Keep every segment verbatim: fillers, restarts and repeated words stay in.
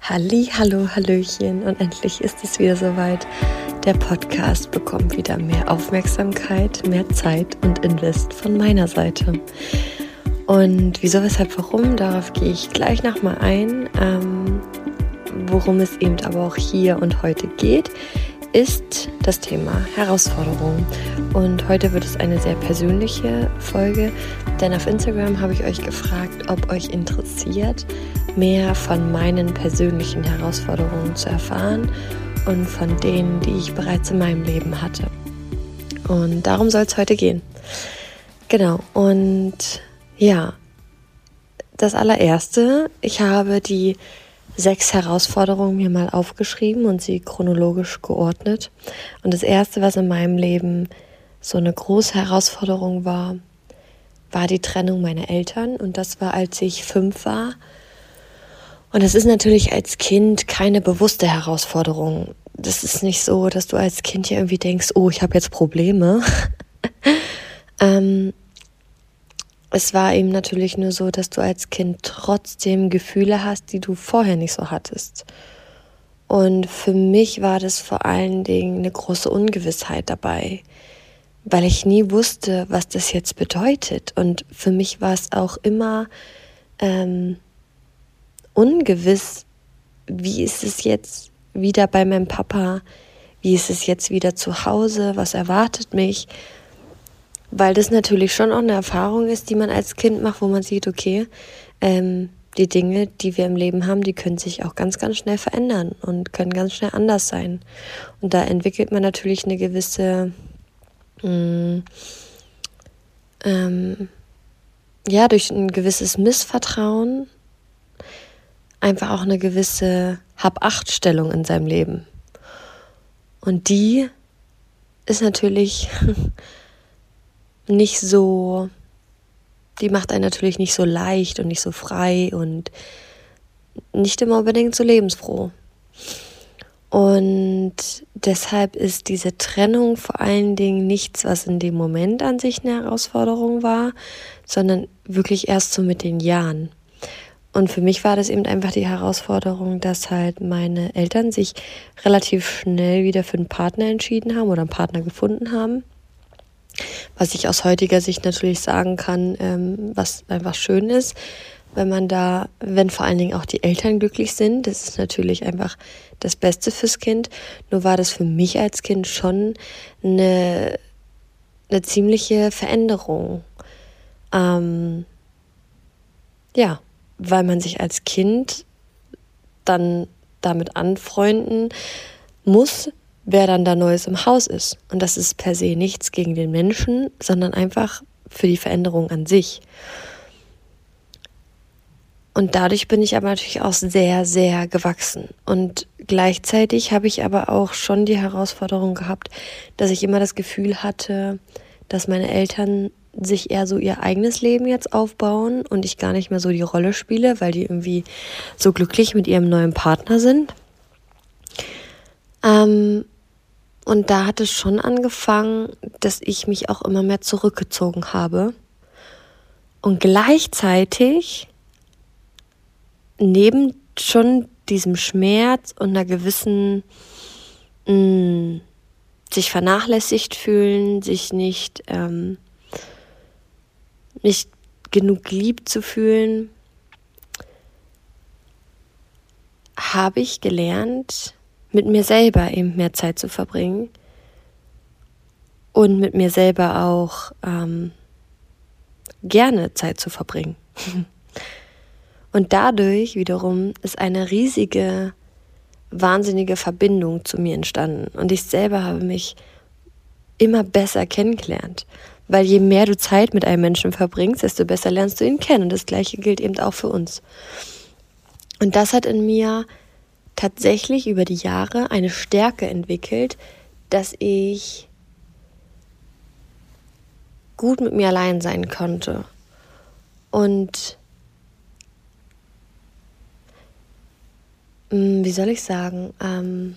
Halli, hallo, hallöchen und endlich ist es wieder soweit. Der Podcast bekommt wieder mehr Aufmerksamkeit, mehr Zeit und Invest von meiner Seite. Und wieso, weshalb, warum, darauf gehe ich gleich nochmal ein. Ähm, worum es eben aber auch hier und heute geht, ist das Thema Herausforderung. Und heute wird es eine sehr persönliche Folge, denn auf Instagram habe ich euch gefragt, ob euch interessiert, mehr von meinen persönlichen Herausforderungen zu erfahren und von denen, die ich bereits in meinem Leben hatte. Und darum soll es heute gehen. Genau, und ja, das allererste, ich habe die sechs Herausforderungen mir mal aufgeschrieben und sie chronologisch geordnet. Und das erste, was in meinem Leben so eine große Herausforderung war, war die Trennung meiner Eltern. Und das war, als ich fünf war. Und das ist natürlich als Kind keine bewusste Herausforderung. Das ist nicht so, dass du als Kind hier irgendwie denkst, oh, ich habe jetzt Probleme. ähm, Es war eben natürlich nur so, dass du als Kind trotzdem Gefühle hast, die du vorher nicht so hattest. Und für mich war das vor allen Dingen eine große Ungewissheit dabei, weil ich nie wusste, was das jetzt bedeutet. Und für mich war es auch immer ähm, ungewiss, wie ist es jetzt wieder bei meinem Papa, wie ist es jetzt wieder zu Hause, was erwartet mich. Weil das natürlich schon auch eine Erfahrung ist, die man als Kind macht, wo man sieht, okay, ähm, die Dinge, die wir im Leben haben, die können sich auch ganz, ganz schnell verändern und können ganz schnell anders sein. Und da entwickelt man natürlich eine gewisse, mh, ähm, ja, durch ein gewisses Missvertrauen einfach auch eine gewisse Hab-Acht-Stellung in seinem Leben. Und die ist natürlich nicht so, die macht einen natürlich nicht so leicht und nicht so frei und nicht immer unbedingt so lebensfroh. Und deshalb ist diese Trennung vor allen Dingen nichts, was in dem Moment an sich eine Herausforderung war, sondern wirklich erst so mit den Jahren. Und für mich war das eben einfach die Herausforderung, dass halt meine Eltern sich relativ schnell wieder für einen Partner entschieden haben oder einen Partner gefunden haben. Was ich aus heutiger Sicht natürlich sagen kann, ähm, was einfach schön ist, wenn man da, wenn vor allen Dingen auch die Eltern glücklich sind, das ist natürlich einfach das Beste fürs Kind. Nur war das für mich als Kind schon eine, eine ziemliche Veränderung. Ähm, ja, weil man sich als Kind dann damit anfreunden muss, wer dann da Neues im Haus ist. Und das ist per se nichts gegen den Menschen, sondern einfach für die Veränderung an sich. Und dadurch bin ich aber natürlich auch sehr, sehr gewachsen. Und gleichzeitig habe ich aber auch schon die Herausforderung gehabt, dass ich immer das Gefühl hatte, dass meine Eltern sich eher so ihr eigenes Leben jetzt aufbauen und ich gar nicht mehr so die Rolle spiele, weil die irgendwie so glücklich mit ihrem neuen Partner sind. Ähm, Und da hat es schon angefangen, dass ich mich auch immer mehr zurückgezogen habe. Und gleichzeitig, neben schon diesem Schmerz und einer gewissen mh, sich vernachlässigt fühlen, sich nicht, ähm, nicht genug lieb zu fühlen, habe ich gelernt, mit mir selber eben mehr Zeit zu verbringen und mit mir selber auch ähm, gerne Zeit zu verbringen. Und dadurch wiederum ist eine riesige, wahnsinnige Verbindung zu mir entstanden. Und ich selber habe mich immer besser kennengelernt. Weil je mehr du Zeit mit einem Menschen verbringst, desto besser lernst du ihn kennen. Und das Gleiche gilt eben auch für uns. Und das hat in mir tatsächlich über die Jahre eine Stärke entwickelt, dass ich gut mit mir allein sein konnte. Und mh, wie soll ich sagen, ähm,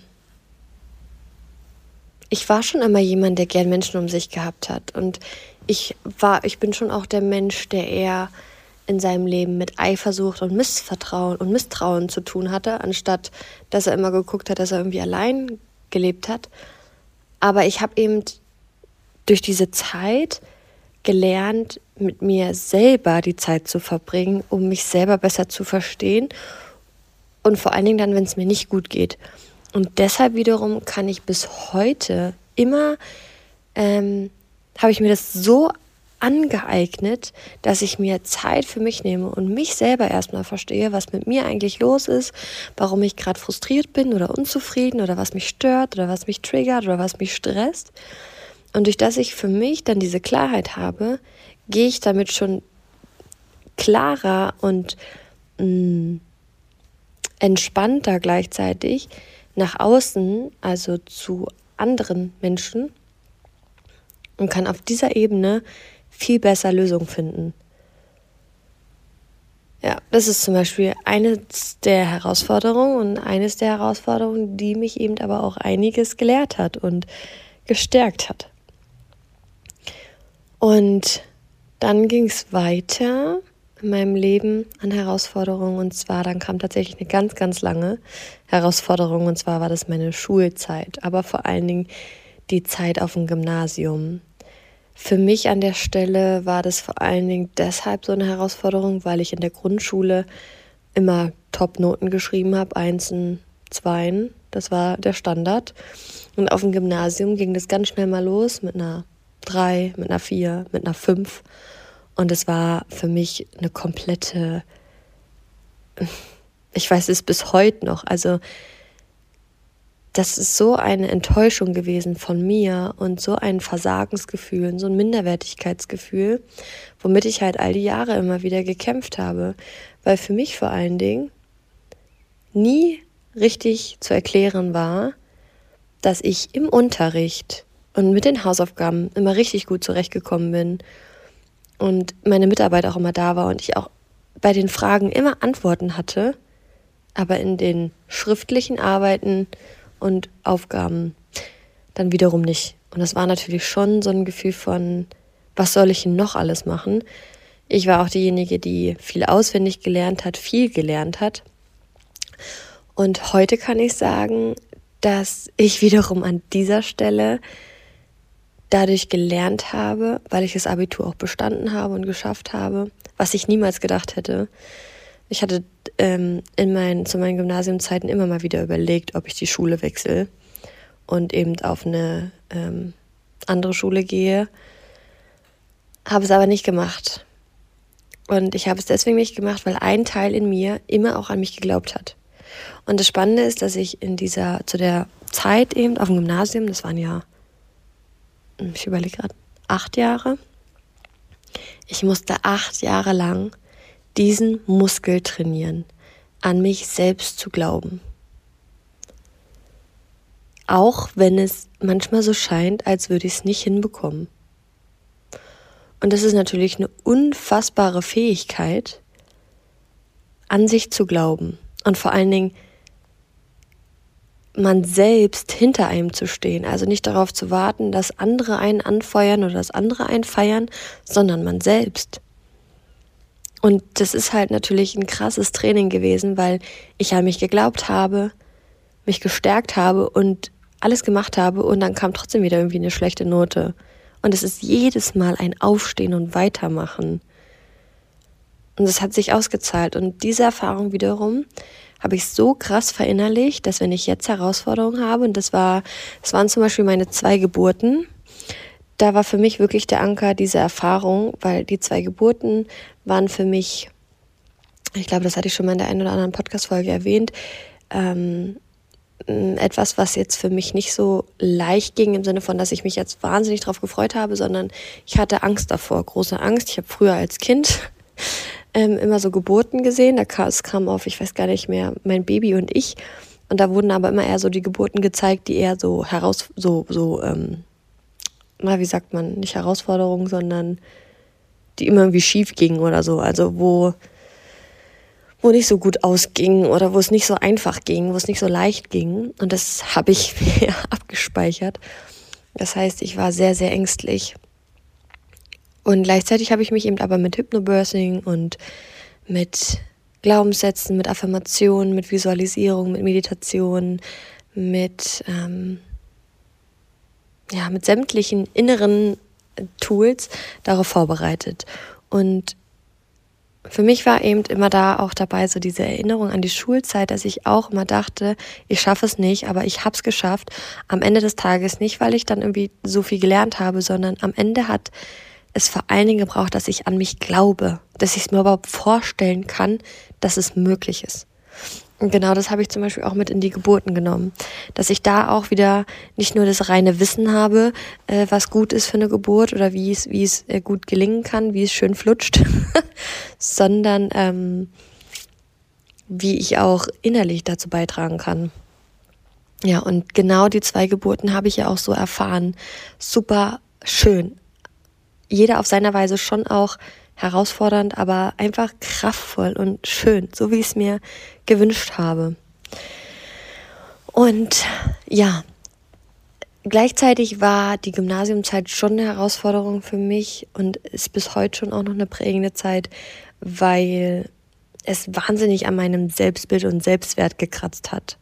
ich war schon immer jemand, der gern Menschen um sich gehabt hat. Und ich war, ich bin schon auch der Mensch, der eher in seinem Leben mit Eifersucht und Missvertrauen und Misstrauen zu tun hatte, anstatt dass er immer geguckt hat, dass er irgendwie allein gelebt hat. Aber ich habe eben durch diese Zeit gelernt, mit mir selber die Zeit zu verbringen, um mich selber besser zu verstehen und vor allen Dingen dann, wenn es mir nicht gut geht. Und deshalb wiederum kann ich bis heute immer, ähm, habe ich mir das so angeeignet, dass ich mir Zeit für mich nehme und mich selber erstmal verstehe, was mit mir eigentlich los ist, warum ich gerade frustriert bin oder unzufrieden oder was mich stört oder was mich triggert oder was mich stresst. Und durch das ich für mich dann diese Klarheit habe, gehe ich damit schon klarer und mh, entspannter gleichzeitig nach außen, also zu anderen Menschen, und kann auf dieser Ebene viel besser Lösungen finden. Ja, das ist zum Beispiel eines der Herausforderungen und eines der Herausforderungen, die mich eben aber auch einiges gelehrt hat und gestärkt hat. Und dann ging es weiter in meinem Leben an Herausforderungen, und zwar dann kam tatsächlich eine ganz, ganz lange Herausforderung, und zwar war das meine Schulzeit, aber vor allen Dingen die Zeit auf dem Gymnasium. Für mich an der Stelle war das vor allen Dingen deshalb so eine Herausforderung, weil ich in der Grundschule immer Top-Noten geschrieben habe, Einsen, Zweien, das war der Standard. Und auf dem Gymnasium ging das ganz schnell mal los mit einer drei, mit einer vier, mit einer fünf. Und es war für mich eine komplette, ich weiß es bis heute noch, also das ist so eine Enttäuschung gewesen von mir und so ein Versagensgefühl, so ein Minderwertigkeitsgefühl, womit ich halt all die Jahre immer wieder gekämpft habe, weil für mich vor allen Dingen nie richtig zu erklären war, dass ich im Unterricht und mit den Hausaufgaben immer richtig gut zurechtgekommen bin und meine Mitarbeit auch immer da war und ich auch bei den Fragen immer Antworten hatte, aber in den schriftlichen Arbeiten und Aufgaben dann wiederum nicht. Und das war natürlich schon so ein Gefühl von, was soll ich denn noch alles machen? Ich war auch diejenige, die viel auswendig gelernt hat, viel gelernt hat. Und heute kann ich sagen, dass ich wiederum an dieser Stelle dadurch gelernt habe, weil ich das Abitur auch bestanden habe und geschafft habe, was ich niemals gedacht hätte. Ich hatte ähm, in meinen, zu meinen Gymnasiumzeiten immer mal wieder überlegt, ob ich die Schule wechsle und eben auf eine ähm, andere Schule gehe. Habe es aber nicht gemacht. Und ich habe es deswegen nicht gemacht, weil ein Teil in mir immer auch an mich geglaubt hat. Und das Spannende ist, dass ich in dieser, zu der Zeit eben auf dem Gymnasium, das waren ja, ich überlege gerade, acht Jahre, ich musste acht Jahre lang diesen Muskel trainieren, an mich selbst zu glauben. Auch wenn es manchmal so scheint, als würde ich es nicht hinbekommen. Und das ist natürlich eine unfassbare Fähigkeit, an sich zu glauben. Und vor allen Dingen, man selbst hinter einem zu stehen. Also nicht darauf zu warten, dass andere einen anfeuern oder dass andere einen feiern, sondern man selbst. Und das ist halt natürlich ein krasses Training gewesen, weil ich an mich geglaubt habe, mich gestärkt habe und alles gemacht habe und dann kam trotzdem wieder irgendwie eine schlechte Note. Und es ist jedes Mal ein Aufstehen und Weitermachen. Und es hat sich ausgezahlt. Und diese Erfahrung wiederum habe ich so krass verinnerlicht, dass wenn ich jetzt Herausforderungen habe, und das war, das waren zum Beispiel meine zwei Geburten, da war für mich wirklich der Anker diese Erfahrung, weil die zwei Geburten waren für mich, ich glaube, das hatte ich schon mal in der einen oder anderen Podcast-Folge erwähnt, ähm, etwas, was jetzt für mich nicht so leicht ging, im Sinne von, dass ich mich jetzt wahnsinnig drauf gefreut habe, sondern ich hatte Angst davor, große Angst. Ich habe früher als Kind ähm, immer so Geburten gesehen, da kam, es kam auf, ich weiß gar nicht mehr, mein Baby und ich, und da wurden aber immer eher so die Geburten gezeigt, die eher so heraus, so, so, ähm, na, wie sagt man, nicht Herausforderungen, sondern die immer irgendwie schief gingen oder so, also wo wo nicht so gut ausging oder wo es nicht so einfach ging, wo es nicht so leicht ging. Und das habe ich mir abgespeichert. Das heißt, ich war sehr, sehr ängstlich. Und gleichzeitig habe ich mich eben aber mit Hypnobirthing und mit Glaubenssätzen, mit Affirmationen, mit Visualisierung, mit Meditation, mit, ähm, ja, mit sämtlichen inneren Tools darauf vorbereitet. Und für mich war eben immer da auch dabei so diese Erinnerung an die Schulzeit, dass ich auch immer dachte, ich schaffe es nicht, aber ich habe es geschafft. Am Ende des Tages nicht, weil ich dann irgendwie so viel gelernt habe, sondern am Ende hat es vor allen Dingen gebraucht, dass ich an mich glaube, dass ich es mir überhaupt vorstellen kann, dass es möglich ist. Und genau das habe ich zum Beispiel auch mit in die Geburten genommen, dass ich da auch wieder nicht nur das reine Wissen habe, äh, was gut ist für eine Geburt oder wie es wie es äh, gut gelingen kann, wie es schön flutscht, sondern ähm, wie ich auch innerlich dazu beitragen kann. Ja, und genau die zwei Geburten habe ich ja auch so erfahren. Super schön. Jeder auf seiner Weise schon auch herausfordernd, aber einfach kraftvoll und schön, so wie ich es mir gewünscht habe. Und ja, gleichzeitig war die Gymnasiumzeit schon eine Herausforderung für mich und ist bis heute schon auch noch eine prägende Zeit, weil es wahnsinnig an meinem Selbstbild und Selbstwert gekratzt hat.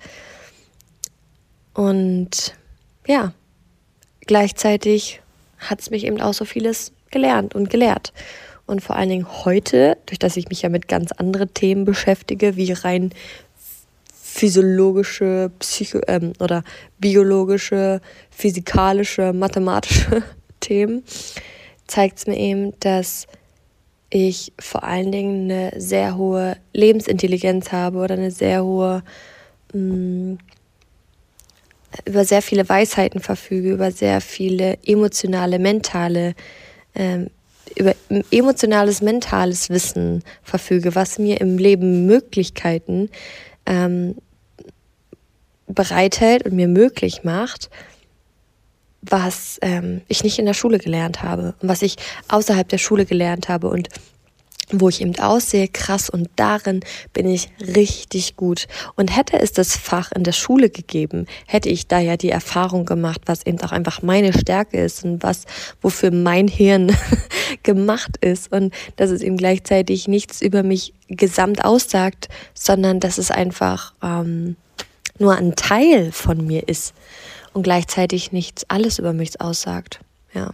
Und ja, gleichzeitig hat es mich eben auch so vieles gelernt und gelehrt. Und vor allen Dingen heute, durch dass ich mich ja mit ganz anderen Themen beschäftige, wie rein physiologische, psycho ähm, oder biologische, physikalische, mathematische Themen, zeigt es mir eben, dass ich vor allen Dingen eine sehr hohe Lebensintelligenz habe oder eine sehr hohe, mh, über sehr viele Weisheiten verfüge, über sehr viele emotionale, mentale ähm, über emotionales, mentales Wissen verfüge, was mir im Leben Möglichkeiten ähm, bereithält und mir möglich macht, was ähm, ich nicht in der Schule gelernt habe und was ich außerhalb der Schule gelernt habe und wo ich eben aussehe, krass, und darin bin ich richtig gut. Und hätte es das Fach in der Schule gegeben, hätte ich da ja die Erfahrung gemacht, was eben auch einfach meine Stärke ist und was, wofür mein Hirn gemacht ist. Und dass es eben gleichzeitig nichts über mich gesamt aussagt, sondern dass es einfach ähm, nur ein Teil von mir ist und gleichzeitig nichts alles über mich aussagt. Ja.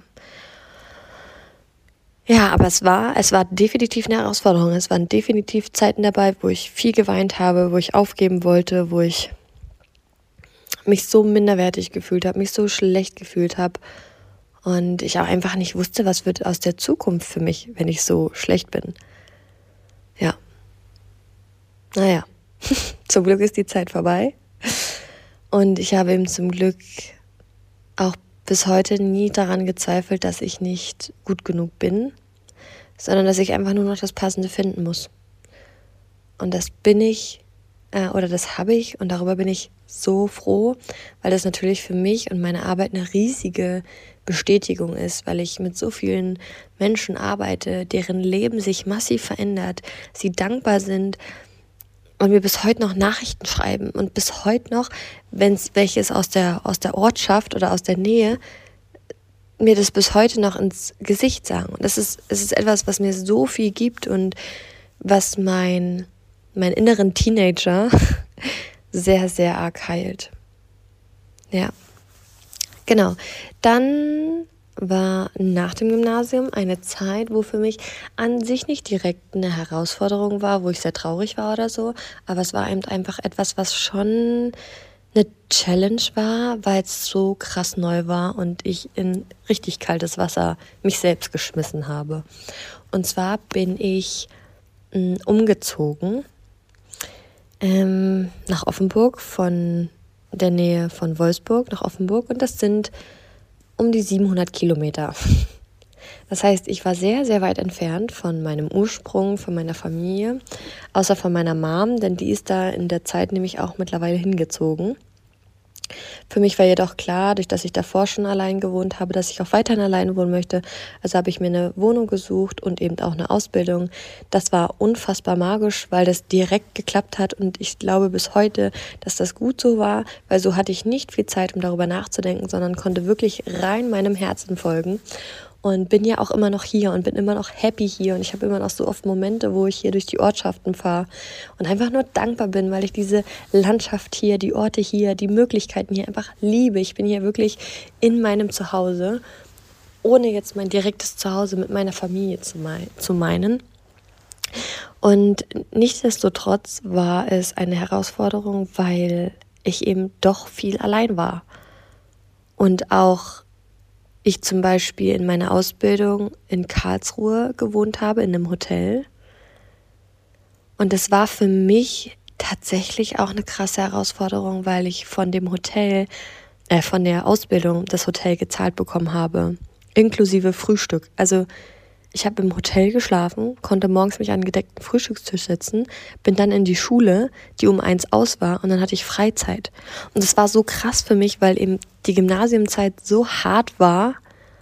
Ja, aber es war, es war definitiv eine Herausforderung. Es waren definitiv Zeiten dabei, wo ich viel geweint habe, wo ich aufgeben wollte, wo ich mich so minderwertig gefühlt habe, mich so schlecht gefühlt habe und ich auch einfach nicht wusste, was wird aus der Zukunft für mich, wenn ich so schlecht bin. Ja. Naja, zum Glück ist die Zeit vorbei und ich habe eben zum Glück auch bis heute nie daran gezweifelt, dass ich nicht gut genug bin, sondern dass ich einfach nur noch das Passende finden muss. Und das bin ich, äh, oder das habe ich, und darüber bin ich so froh, weil das natürlich für mich und meine Arbeit eine riesige Bestätigung ist, weil ich mit so vielen Menschen arbeite, deren Leben sich massiv verändert, sie dankbar sind und mir bis heute noch Nachrichten schreiben und bis heute noch, wenn es welches aus der, aus der Ortschaft oder aus der Nähe, mir das bis heute noch ins Gesicht sagen. Und das ist, es ist etwas, was mir so viel gibt und was mein, mein inneren Teenager sehr, sehr arg heilt. Ja, genau. Dann war nach dem Gymnasium eine Zeit, wo für mich an sich nicht direkt eine Herausforderung war, wo ich sehr traurig war oder so, aber es war eben einfach etwas, was schon eine Challenge war, weil es so krass neu war und ich in richtig kaltes Wasser mich selbst geschmissen habe. Und zwar bin ich mh, umgezogen ähm, nach Offenburg, von der Nähe von Wolfsburg nach Offenburg, und das sind um die siebenhundert Kilometer. Das heißt, ich war sehr, sehr weit entfernt von meinem Ursprung, von meiner Familie, außer von meiner Mom, denn die ist da in der Zeit nämlich auch mittlerweile hingezogen. Für mich war jedoch klar, durch dass ich davor schon allein gewohnt habe, dass ich auch weiterhin allein wohnen möchte. Also habe ich mir eine Wohnung gesucht und eben auch eine Ausbildung. Das war unfassbar magisch, weil das direkt geklappt hat, und ich glaube bis heute, dass das gut so war, weil so hatte ich nicht viel Zeit, um darüber nachzudenken, sondern konnte wirklich rein meinem Herzen folgen. und bin ja auch immer noch hier und bin immer noch happy hier und ich habe immer noch so oft Momente, wo ich hier durch die Ortschaften fahre und einfach nur dankbar bin, weil ich diese Landschaft hier, die Orte hier, die Möglichkeiten hier einfach liebe. Ich bin hier wirklich in meinem Zuhause, ohne jetzt mein direktes Zuhause mit meiner Familie zu, mein, zu meinen. Und nichtsdestotrotz war es eine Herausforderung, weil ich eben doch viel allein war. Und auch ich zum Beispiel in meiner Ausbildung in Karlsruhe gewohnt habe, in einem Hotel. Und es war für mich tatsächlich auch eine krasse Herausforderung, weil ich von dem Hotel, äh, von der Ausbildung das Hotel gezahlt bekommen habe, inklusive Frühstück. Also ich habe im Hotel geschlafen, konnte morgens mich an einen gedeckten Frühstückstisch setzen, bin dann in die Schule, die um eins aus war, und dann hatte ich Freizeit. Und es war so krass für mich, weil eben die Gymnasiumzeit so hart war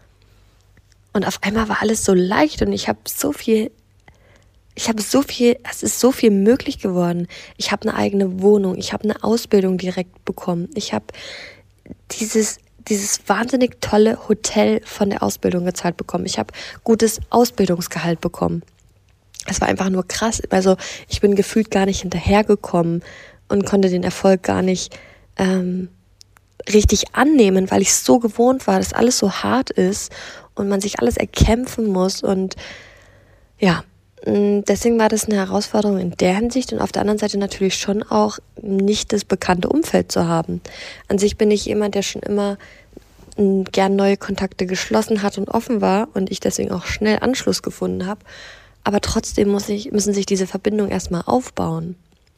und auf einmal war alles so leicht und ich habe so viel, ich habe so viel, es ist so viel möglich geworden. Ich habe eine eigene Wohnung, ich habe eine Ausbildung direkt bekommen, ich habe dieses dieses wahnsinnig tolle Hotel von der Ausbildung gezahlt bekommen. Ich habe gutes Ausbildungsgehalt bekommen. Es war einfach nur krass. Also ich bin gefühlt gar nicht hinterhergekommen und konnte den Erfolg gar nicht ähm, richtig annehmen, weil ich so gewohnt war, dass alles so hart ist und man sich alles erkämpfen muss. Und ja, deswegen war das eine Herausforderung in der Hinsicht und auf der anderen Seite natürlich schon auch nicht das bekannte Umfeld zu haben. An sich bin ich jemand, der schon immer gern neue Kontakte geschlossen hat und offen war und ich deswegen auch schnell Anschluss gefunden habe. Aber trotzdem muss ich, müssen sich diese Verbindungen erstmal aufbauen.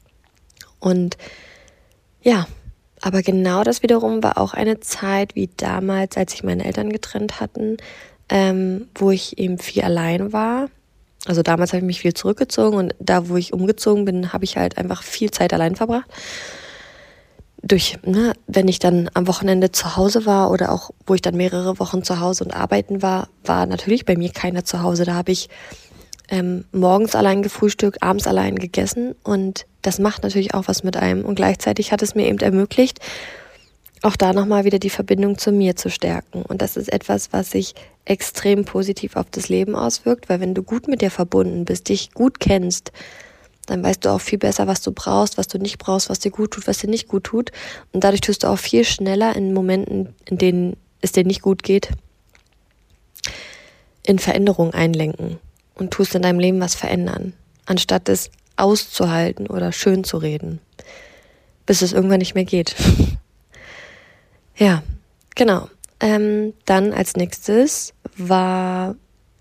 Und ja, aber genau das wiederum war auch eine Zeit wie damals, als sich meine Eltern getrennt hatten, ähm, wo ich eben viel allein war. Also damals habe ich mich viel zurückgezogen und da, wo ich umgezogen bin, habe ich halt einfach viel Zeit allein verbracht. Durch, ne, wenn ich dann am Wochenende zu Hause war oder auch, wo ich dann mehrere Wochen zu Hause und arbeiten war, war natürlich bei mir keiner zu Hause. Da habe ich ähm, morgens allein gefrühstückt, abends allein gegessen und das macht natürlich auch was mit einem. Und gleichzeitig hat es mir eben ermöglicht, auch da nochmal wieder die Verbindung zu mir zu stärken. Und das ist etwas, was sich extrem positiv auf das Leben auswirkt, weil wenn du gut mit dir verbunden bist, dich gut kennst, dann weißt du auch viel besser, was du brauchst, was du nicht brauchst, was dir gut tut, was dir nicht gut tut. Und dadurch tust du auch viel schneller in Momenten, in denen es dir nicht gut geht, in Veränderungen einlenken und tust in deinem Leben was verändern, anstatt es auszuhalten oder schön zu reden, bis es irgendwann nicht mehr geht. Ja, genau. Ähm, dann als nächstes war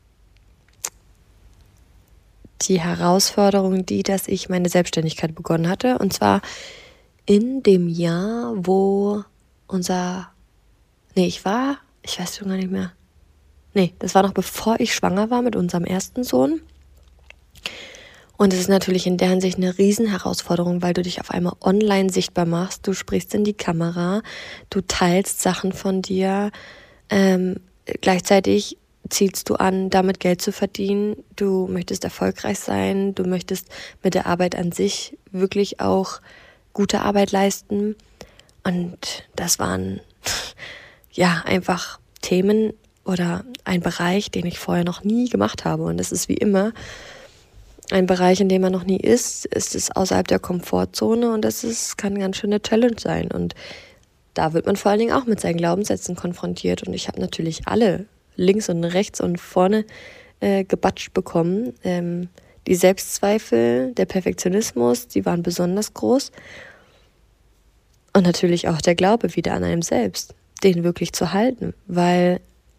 die Herausforderung die, dass ich meine Selbstständigkeit begonnen hatte. Und zwar in dem Jahr, wo unser, nee, ich war, ich weiß schon gar nicht mehr. Nee, das war noch bevor ich schwanger war mit unserem ersten Sohn. Und es ist natürlich in der Hinsicht eine Riesenherausforderung, weil du dich auf einmal online sichtbar machst. Du sprichst in die Kamera, du teilst Sachen von dir. Ähm, gleichzeitig zielst du an, damit Geld zu verdienen. Du möchtest erfolgreich sein. Du möchtest mit der Arbeit an sich wirklich auch gute Arbeit leisten. Und das waren ja einfach Themen oder ein Bereich, den ich vorher noch nie gemacht habe. Und das ist wie immer ein Bereich, in dem man noch nie ist. Es ist außerhalb der Komfortzone und das ist, kann ganz schön eine Challenge sein. Und da wird man vor allen Dingen auch mit seinen Glaubenssätzen konfrontiert. Und ich habe natürlich alle links und rechts und vorne äh, gebatscht bekommen. Ähm, die Selbstzweifel, der Perfektionismus, die waren besonders groß. Und natürlich auch der Glaube wieder an einem selbst, den wirklich zu halten. Weil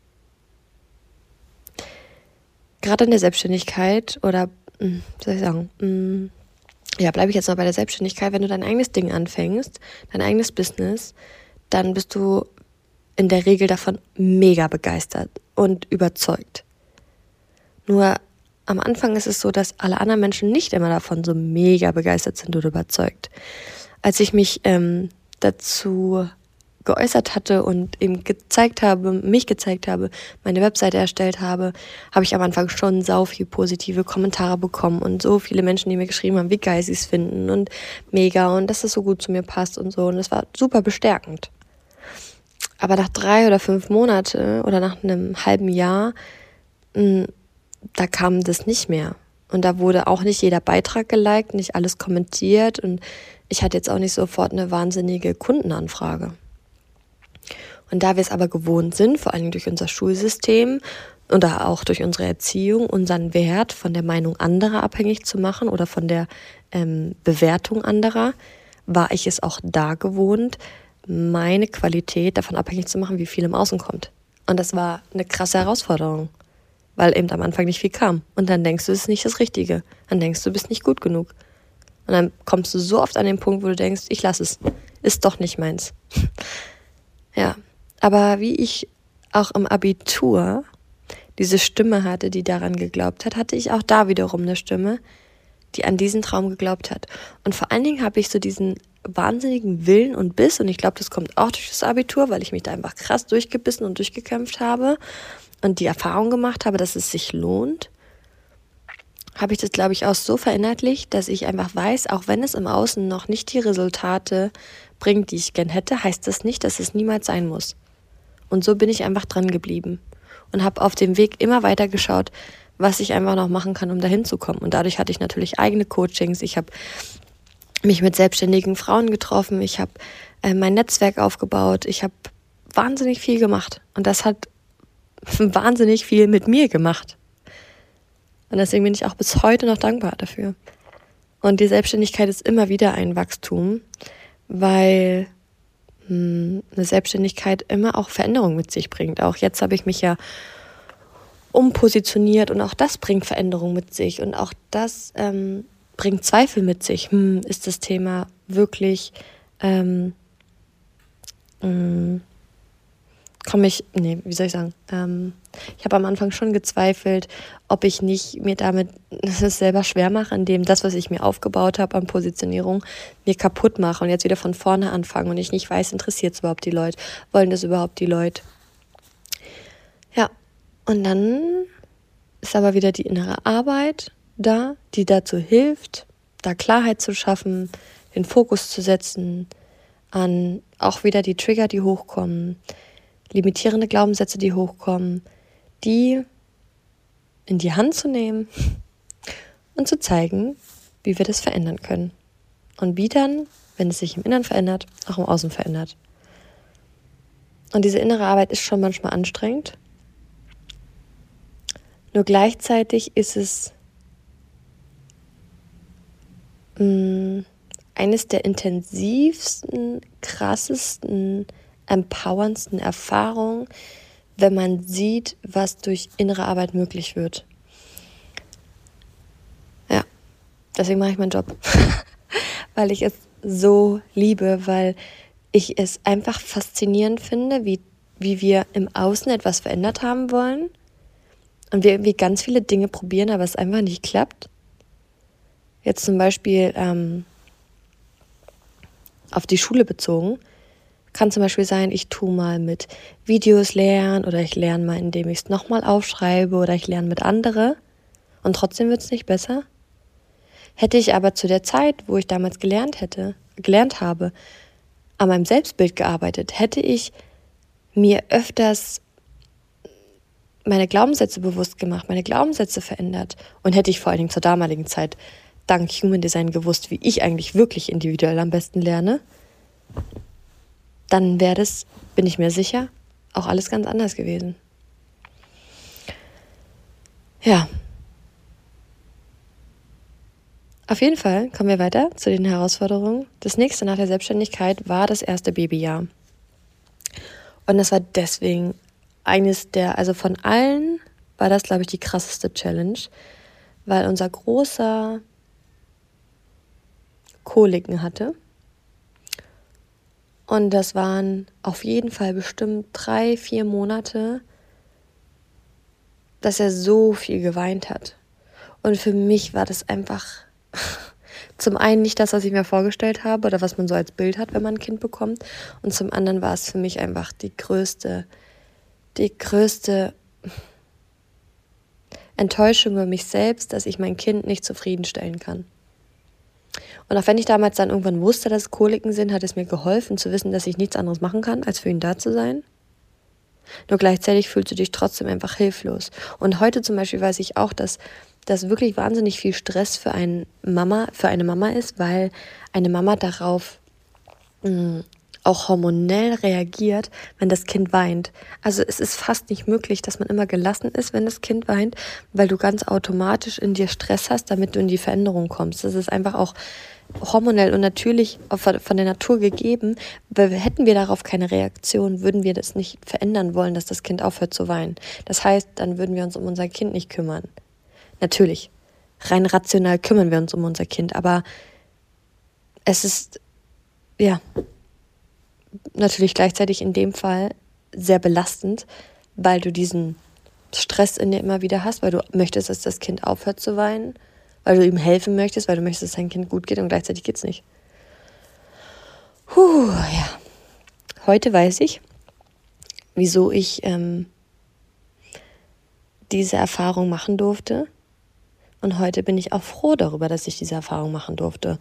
gerade in der Selbstständigkeit oder wie soll ich sagen, ja, bleibe ich jetzt mal bei der Selbstständigkeit, wenn du dein eigenes Ding anfängst, dein eigenes Business, dann bist du in der Regel davon mega begeistert und überzeugt. Nur am Anfang ist es so, dass alle anderen Menschen nicht immer davon so mega begeistert sind oder überzeugt. Als ich mich ähm, dazu geäußert hatte und eben gezeigt habe, mich gezeigt habe, meine Webseite erstellt habe, habe ich am Anfang schon sau viel positive Kommentare bekommen und so viele Menschen, die mir geschrieben haben, wie geil sie es finden und mega und dass es so gut zu mir passt und so und das war super bestärkend. Aber nach drei oder fünf Monate oder nach einem halben Jahr mh, da kam das nicht mehr. Und da wurde auch nicht jeder Beitrag geliked, nicht alles kommentiert und ich hatte jetzt auch nicht sofort eine wahnsinnige Kundenanfrage. Und da wir es aber gewohnt sind, vor allem durch unser Schulsystem oder auch durch unsere Erziehung, unseren Wert von der Meinung anderer abhängig zu machen oder von der ähm, Bewertung anderer, war ich es auch da gewohnt, meine Qualität davon abhängig zu machen, wie viel im Außen kommt. Und das war eine krasse Herausforderung, weil eben am Anfang nicht viel kam. Und dann denkst du, es ist nicht das Richtige. Dann denkst du, du bist nicht gut genug. Und dann kommst du so oft an den Punkt, wo du denkst, ich lasse es. Ist doch nicht meins. Ja, aber wie ich auch im Abitur diese Stimme hatte, die daran geglaubt hat, hatte ich auch da wiederum eine Stimme, die an diesen Traum geglaubt hat. Und vor allen Dingen habe ich so diesen wahnsinnigen Willen und Biss, und ich glaube, das kommt auch durch das Abitur, weil ich mich da einfach krass durchgebissen und durchgekämpft habe und die Erfahrung gemacht habe, dass es sich lohnt, habe ich das, glaube ich, auch so verinnerlicht, dass ich einfach weiß, auch wenn es im Außen noch nicht die Resultate bringt, die ich gern hätte, heißt das nicht, dass es niemals sein muss. Und so bin ich einfach dran geblieben und habe auf dem Weg immer weiter geschaut, was ich einfach noch machen kann, um dahin zu kommen. Und dadurch hatte ich natürlich eigene Coachings. Ich habe mich mit selbstständigen Frauen getroffen. Ich habe äh, mein Netzwerk aufgebaut. Ich habe wahnsinnig viel gemacht. Und das hat wahnsinnig viel mit mir gemacht. Und deswegen bin ich auch bis heute noch dankbar dafür. Und die Selbstständigkeit ist immer wieder ein Wachstum, weil mh, eine Selbstständigkeit immer auch Veränderung mit sich bringt. Auch jetzt habe ich mich ja umpositioniert und auch das bringt Veränderung mit sich. Und auch das ähm, bringt Zweifel mit sich. Hm, ist das Thema wirklich, ähm, mh, komme ich, nee, wie soll ich sagen, ähm, ich habe am Anfang schon gezweifelt, ob ich nicht mir damit es selber schwer mache, indem das, was ich mir aufgebaut habe an Positionierung, mir kaputt mache und jetzt wieder von vorne anfange und ich nicht weiß, interessiert es überhaupt die Leute, wollen das überhaupt die Leute? Ja, und dann ist aber wieder die innere Arbeit da, die dazu hilft, da Klarheit zu schaffen, den Fokus zu setzen, an auch wieder die Trigger, die hochkommen, limitierende Glaubenssätze, die hochkommen, die in die Hand zu nehmen und zu zeigen, wie wir das verändern können. Und wie dann, wenn es sich im Inneren verändert, auch im Außen verändert. Und diese innere Arbeit ist schon manchmal anstrengend. Nur gleichzeitig ist es mh, eines der intensivsten, krassesten, empowerndsten Erfahrungen, wenn man sieht, was durch innere Arbeit möglich wird. Ja, deswegen mache ich meinen Job, weil ich es so liebe, weil ich es einfach faszinierend finde, wie, wie wir im Außen etwas verändert haben wollen und wir irgendwie ganz viele Dinge probieren, aber es einfach nicht klappt. Jetzt zum Beispiel ähm, auf die Schule bezogen. Kann zum Beispiel sein, ich tue mal mit Videos lernen oder ich lerne mal, indem ich es nochmal aufschreibe oder ich lerne mit anderen und trotzdem wird es nicht besser. Hätte ich aber zu der Zeit, wo ich damals gelernt hätte, gelernt habe, an meinem Selbstbild gearbeitet, hätte ich mir öfters meine Glaubenssätze bewusst gemacht, meine Glaubenssätze verändert und hätte ich vor allen Dingen zur damaligen Zeit dank Human Design gewusst, wie ich eigentlich wirklich individuell am besten lerne, dann wäre das, bin ich mir sicher, auch alles ganz anders gewesen. Ja. Auf jeden Fall kommen wir weiter zu den Herausforderungen. Das nächste nach der Selbstständigkeit war das erste Babyjahr. Und das war deswegen eines der, also von allen war das, glaube ich, die krasseste Challenge, weil unser Großer Koliken hatte. Und das waren auf jeden Fall bestimmt drei, vier Monate, dass er so viel geweint hat. Und für mich war das einfach zum einen nicht das, was ich mir vorgestellt habe oder was man so als Bild hat, wenn man ein Kind bekommt. Und zum anderen war es für mich einfach die größte, die größte Enttäuschung über mich selbst, dass ich mein Kind nicht zufriedenstellen kann. Und auch wenn ich damals dann irgendwann wusste, dass es Koliken sind, hat es mir geholfen zu wissen, dass ich nichts anderes machen kann, als für ihn da zu sein. Nur gleichzeitig fühlst du dich trotzdem einfach hilflos. Und heute zum Beispiel weiß ich auch, dass das wirklich wahnsinnig viel Stress für eine Mama, für eine Mama ist, weil eine Mama darauf mh, auch hormonell reagiert, wenn das Kind weint. Also es ist fast nicht möglich, dass man immer gelassen ist, wenn das Kind weint, weil du ganz automatisch in dir Stress hast, damit du in die Veränderung kommst. Das ist einfach auch hormonell und natürlich von der Natur gegeben, weil hätten wir darauf keine Reaktion, würden wir das nicht verändern wollen, dass das Kind aufhört zu weinen. Das heißt, dann würden wir uns um unser Kind nicht kümmern. Natürlich, rein rational kümmern wir uns um unser Kind, aber es ist, ja, natürlich gleichzeitig in dem Fall sehr belastend, weil du diesen Stress in dir immer wieder hast, weil du möchtest, dass das Kind aufhört zu weinen, weil du ihm helfen möchtest, weil du möchtest, dass dein Kind gut geht und gleichzeitig geht's nicht. Puh, ja. Heute weiß ich, wieso ich ähm, diese Erfahrung machen durfte. Und heute bin ich auch froh darüber, dass ich diese Erfahrung machen durfte.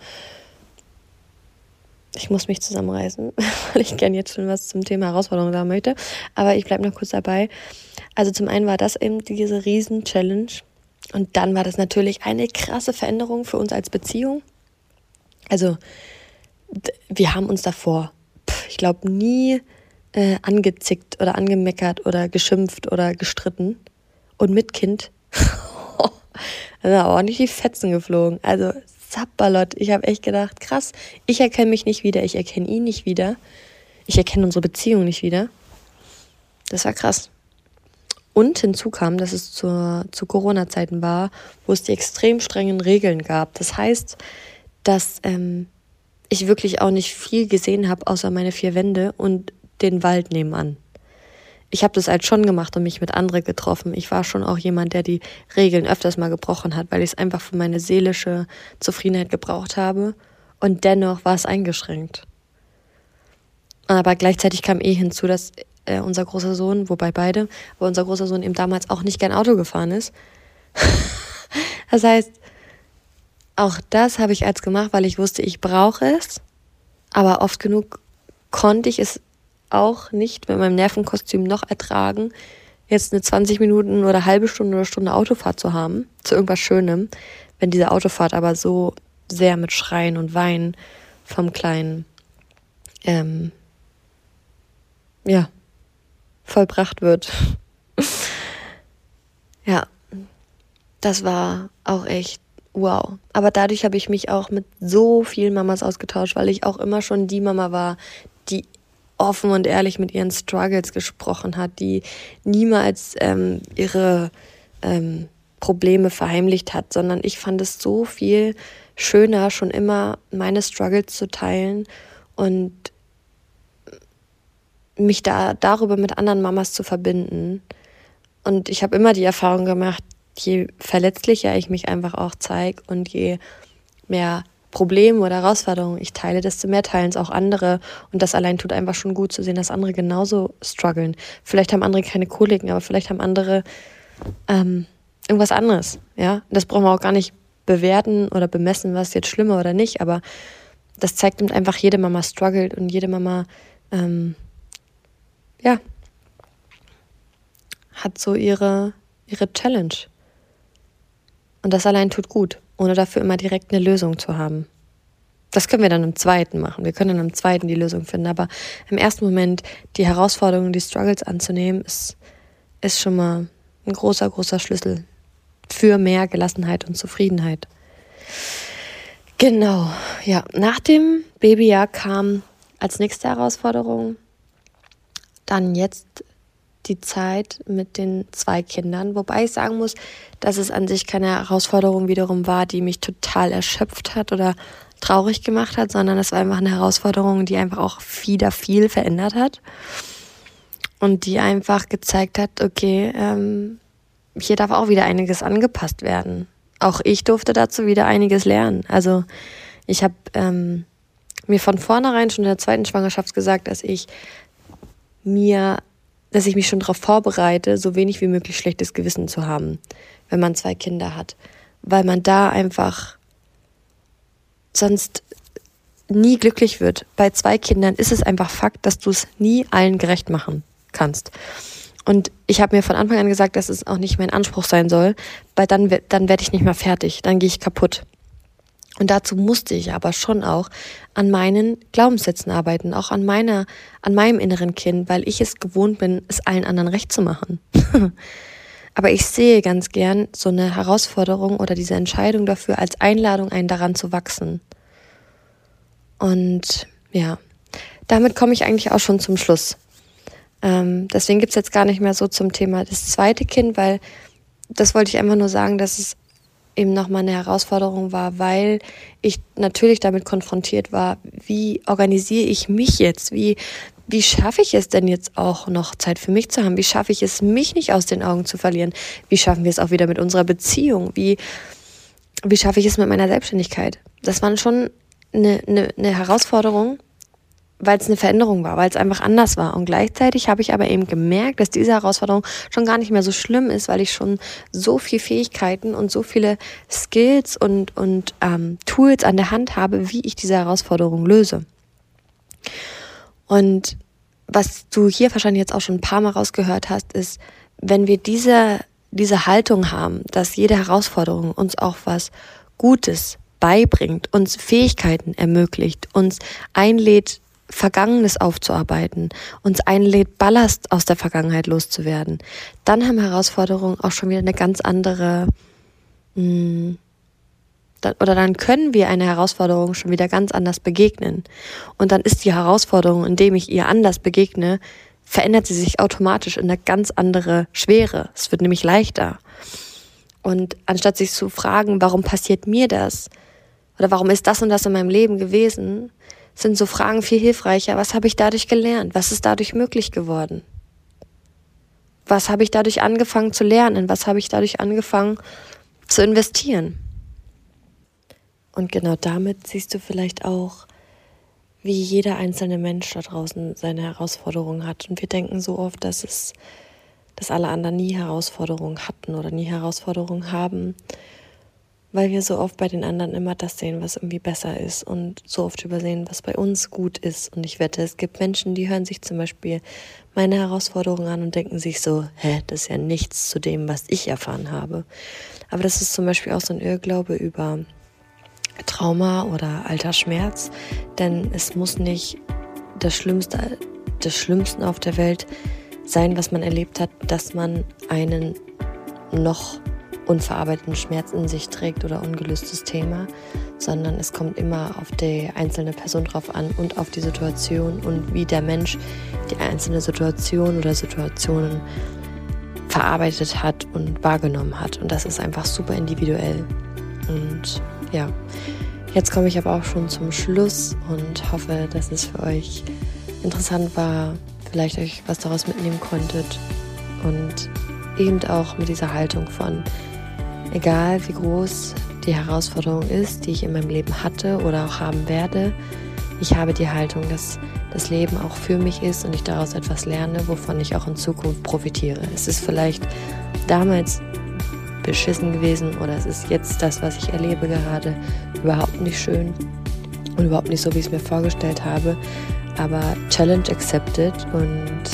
Ich muss mich zusammenreißen, weil ich gerne jetzt schon was zum Thema Herausforderung sagen möchte. Aber ich bleibe noch kurz dabei. Also zum einen war das eben diese Riesen-Challenge. Und dann war das natürlich eine krasse Veränderung für uns als Beziehung. Also wir haben uns davor, ich glaube, nie äh, angezickt oder angemeckert oder geschimpft oder gestritten. Und mit Kind, da sind ordentlich die Fetzen geflogen. Also Zapperlott, ich habe echt gedacht, krass, ich erkenne mich nicht wieder, ich erkenne ihn nicht wieder, ich erkenne unsere Beziehung nicht wieder. Das war krass. Und hinzu kam, dass es zur, zu Corona-Zeiten war, wo es die extrem strengen Regeln gab. Das heißt, dass ähm, ich wirklich auch nicht viel gesehen habe, außer meine vier Wände und den Wald nebenan. Ich habe das halt schon gemacht und mich mit anderen getroffen. Ich war schon auch jemand, der die Regeln öfters mal gebrochen hat, weil ich es einfach für meine seelische Zufriedenheit gebraucht habe. Und dennoch war es eingeschränkt. Aber gleichzeitig kam eh hinzu, dass äh, unser großer Sohn, wobei beide, aber unser großer Sohn eben damals auch nicht gern Auto gefahren ist. Das heißt, auch das habe ich als gemacht, weil ich wusste, ich brauche es. Aber oft genug konnte ich es auch nicht mit meinem Nervenkostüm noch ertragen, jetzt eine zwanzig Minuten oder halbe Stunde oder Stunde Autofahrt zu haben, zu irgendwas Schönem, wenn diese Autofahrt aber so sehr mit Schreien und Weinen vom Kleinen ähm, ja, vollbracht wird. Ja, das war auch echt wow. Aber dadurch habe ich mich auch mit so vielen Mamas ausgetauscht, weil ich auch immer schon die Mama war, die offen und ehrlich mit ihren Struggles gesprochen hat, die niemals ähm, ihre ähm, Probleme verheimlicht hat, sondern ich fand es so viel schöner, schon immer meine Struggles zu teilen und mich da darüber mit anderen Mamas zu verbinden. Und ich habe immer die Erfahrung gemacht, je verletzlicher ich mich einfach auch zeige und je mehr Probleme oder Herausforderungen ich teile, desto mehr teilen es auch andere. Und das allein tut einfach schon gut zu sehen, dass andere genauso strugglen. Vielleicht haben andere keine Koliken, aber vielleicht haben andere ähm, irgendwas anderes. Ja, das brauchen wir auch gar nicht bewerten oder bemessen, was jetzt schlimmer oder nicht. Aber das zeigt eben einfach, jede Mama struggelt und jede Mama ähm, ja hat so ihre ihre Challenge. Und das allein tut gut, ohne dafür immer direkt eine Lösung zu haben. Das können wir dann im zweiten machen. Wir können dann im zweiten die Lösung finden. Aber im ersten Moment die Herausforderungen, die Struggles anzunehmen, ist, ist schon mal ein großer, großer Schlüssel für mehr Gelassenheit und Zufriedenheit. Genau, ja. Nach dem Babyjahr kam als nächste Herausforderung dann jetzt die Zeit mit den zwei Kindern, wobei ich sagen muss, dass es an sich keine Herausforderung wiederum war, die mich total erschöpft hat oder traurig gemacht hat, sondern es war einfach eine Herausforderung, die einfach auch wieder viel verändert hat und die einfach gezeigt hat, okay, ähm, hier darf auch wieder einiges angepasst werden. Auch ich durfte dazu wieder einiges lernen. Also ich habe ähm, mir von vornherein schon in der zweiten Schwangerschaft gesagt, dass ich mir dass ich mich schon darauf vorbereite, so wenig wie möglich schlechtes Gewissen zu haben, wenn man zwei Kinder hat. Weil man da einfach sonst nie glücklich wird. Bei zwei Kindern ist es einfach Fakt, dass du es nie allen gerecht machen kannst. Und ich habe mir von Anfang an gesagt, dass es auch nicht mein Anspruch sein soll, weil dann, dann werde ich nicht mehr fertig, dann gehe ich kaputt. Und dazu musste ich aber schon auch an meinen Glaubenssätzen arbeiten, auch an meiner, an meinem inneren Kind, weil ich es gewohnt bin, es allen anderen recht zu machen. Aber ich sehe ganz gern so eine Herausforderung oder diese Entscheidung dafür als Einladung, einen daran zu wachsen. Und ja, damit komme ich eigentlich auch schon zum Schluss. Ähm, deswegen gibt es jetzt gar nicht mehr so zum Thema das zweite Kind, weil das wollte ich einfach nur sagen, dass es eben nochmal eine Herausforderung war, weil ich natürlich damit konfrontiert war, wie organisiere ich mich jetzt, wie, wie schaffe ich es denn jetzt auch noch Zeit für mich zu haben, wie schaffe ich es, mich nicht aus den Augen zu verlieren, wie schaffen wir es auch wieder mit unserer Beziehung, wie, wie schaffe ich es mit meiner Selbstständigkeit. Das war schon eine, eine, eine Herausforderung, weil es eine Veränderung war, weil es einfach anders war. Und gleichzeitig habe ich aber eben gemerkt, dass diese Herausforderung schon gar nicht mehr so schlimm ist, weil ich schon so viele Fähigkeiten und so viele Skills und, und ähm, Tools an der Hand habe, wie ich diese Herausforderung löse. Und was du hier wahrscheinlich jetzt auch schon ein paar Mal rausgehört hast, ist, wenn wir diese, diese Haltung haben, dass jede Herausforderung uns auch was Gutes beibringt, uns Fähigkeiten ermöglicht, uns einlädt, Vergangenes aufzuarbeiten, uns einlädt, Ballast aus der Vergangenheit loszuwerden, dann haben Herausforderungen auch schon wieder eine ganz andere, mh, oder dann können wir einer Herausforderung schon wieder ganz anders begegnen. Und dann ist die Herausforderung, indem ich ihr anders begegne, verändert sie sich automatisch in eine ganz andere Schwere. Es wird nämlich leichter. Und anstatt sich zu fragen, warum passiert mir das? Oder warum ist das und das in meinem Leben gewesen, sind so Fragen viel hilfreicher. Was habe ich dadurch gelernt? Was ist dadurch möglich geworden? Was habe ich dadurch angefangen zu lernen? Was habe ich dadurch angefangen zu investieren? Und genau damit siehst du vielleicht auch, wie jeder einzelne Mensch da draußen seine Herausforderungen hat. Und wir denken so oft, dass es, dass alle anderen nie Herausforderungen hatten oder nie Herausforderungen haben, weil wir so oft bei den anderen immer das sehen, was irgendwie besser ist und so oft übersehen, was bei uns gut ist. Und ich wette, es gibt Menschen, die hören sich zum Beispiel meine Herausforderungen an und denken sich so, hä, das ist ja nichts zu dem, was ich erfahren habe. Aber das ist zum Beispiel auch so ein Irrglaube über Trauma oder alter Schmerz, denn es muss nicht das Schlimmste, das Schlimmste auf der Welt sein, was man erlebt hat, dass man einen noch unverarbeiteten Schmerz in sich trägt oder ungelöstes Thema, sondern es kommt immer auf die einzelne Person drauf an und auf die Situation und wie der Mensch die einzelne Situation oder Situationen verarbeitet hat und wahrgenommen hat. Und das ist einfach super individuell. Und ja, jetzt komme ich aber auch schon zum Schluss und hoffe, dass es für euch interessant war, vielleicht euch was daraus mitnehmen konntet und eben auch mit dieser Haltung von egal wie groß die Herausforderung ist, die ich in meinem Leben hatte oder auch haben werde, ich habe die Haltung, dass das Leben auch für mich ist und ich daraus etwas lerne, wovon ich auch in Zukunft profitiere. Es ist vielleicht damals beschissen gewesen oder es ist jetzt das, was ich erlebe gerade, überhaupt nicht schön und überhaupt nicht so, wie ich es mir vorgestellt habe, aber Challenge accepted und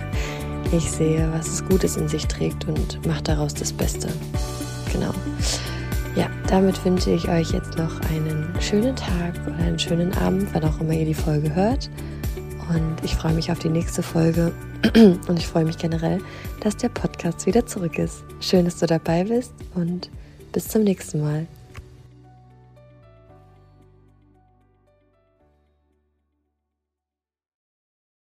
ich sehe, was es Gutes in sich trägt und mache daraus das Beste. Genau. Ja, damit wünsche ich euch jetzt noch einen schönen Tag oder einen schönen Abend, wann auch immer ihr die Folge hört. Und ich freue mich auf die nächste Folge und ich freue mich generell, dass der Podcast wieder zurück ist. Schön, dass du dabei bist und bis zum nächsten Mal.